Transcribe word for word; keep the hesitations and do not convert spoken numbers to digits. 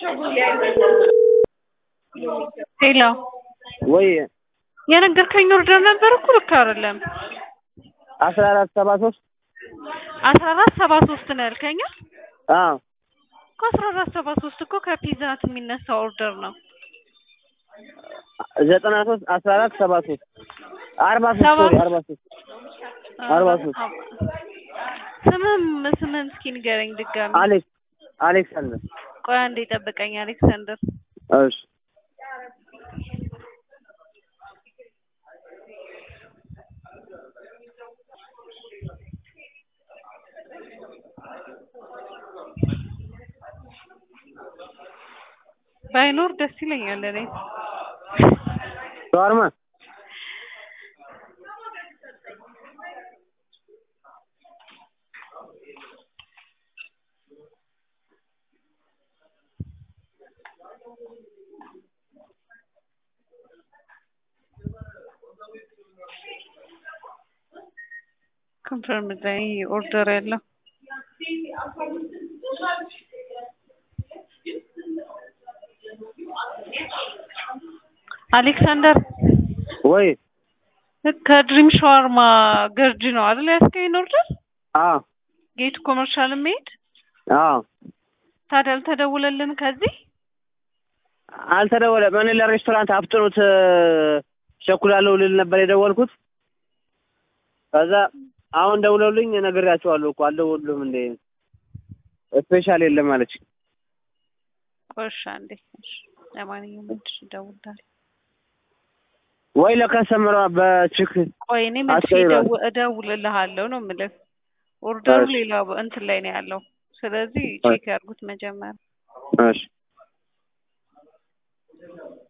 ሄሎ ወይ የነገርከኝ ኦርደር ነበር እኮ ልክ አይደለም። አስራ አራት ሰባ ሶስት አስራ አራት ሰባ ሶስት ነው ያልከኝ? አዎ እኮ አስራ አራት ሰባ ሶስት እኮ ከፒዛ ሃት የሚነሳ ኦርደር ነው። ዘጠና ሶስት አስራ አራት ሰባ ሶስት አርባ ሶስት ሶሪ አርባ ሶስት አርባ ሶስት ስምህን ስምህን እስኪ ንገረኝ ድጋሚ። አሌክስ አሌክሳንደር። ቆይ አንዴ ጠብቀኝ አሌክሳንደር። እሺ ባይኖር ደስ ይለኛል እኔ ሻወርማ ኮንፈርም ላይ ኦርደር ያለው አሌክሳንደር ወይ ከድሪም ሻወርማ ገርጂ ነው አይደል ያስከኝ ኦርደር? አዎ ጌቱ ኮመርሻል ሜድ። አዎ ታዲያ አልተደወለልን ከዚህ? አልተደወለም። እኔ ለሬስቶራንት አፍጥኑት ቸኩላለሁ ልል ነበር የደወልኩት። ከዛ አሁን ደውለውልኝ ነግሬያቸዋለሁ እኮ አልደወሉም እንዴ ስፔሻል የለም አለች። ቆሻ እንዴ እሺ ለማንኛውም እሺ ደውልልኝ ወይ ለከስተመሯ በችክ ቆይ እኔ መልሼ እደውልልሃለሁ ነው የምልህ። ኦርደሩ ሌላ እንትን ላይ ነው ያለው። ስለዚህ ቼክ ያድርጉት መጀመሪያ። እሺ